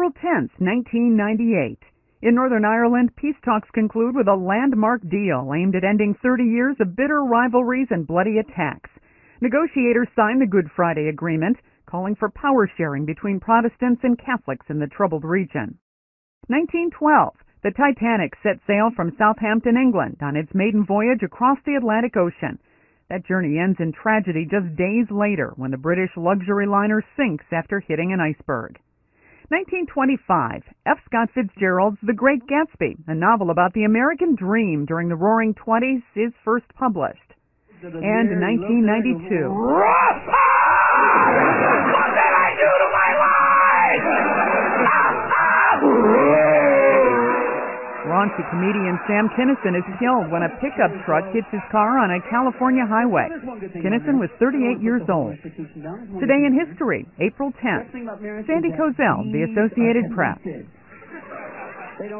April 10th, 1998. In Northern Ireland, peace talks conclude with a landmark deal aimed at ending 30 years of bitter rivalries and bloody attacks. Negotiators signed the Good Friday Agreement, calling for power sharing between Protestants and Catholics in the troubled region. 1912. The Titanic set sail from Southampton, England, on its maiden voyage across the Atlantic Ocean. That journey ends in tragedy just days later when the British luxury liner sinks after hitting an iceberg. 1925, F. Scott Fitzgerald's The Great Gatsby, a novel about the American dream during the Roaring Twenties, is first published. And 1992. What did I do to my life? Raunchy comedian Sam Kinison is killed when a pickup truck hits his car on a California highway. Kinison was 38 years old. Today in history, April 10th. Sandy Kozel, The Associated Press.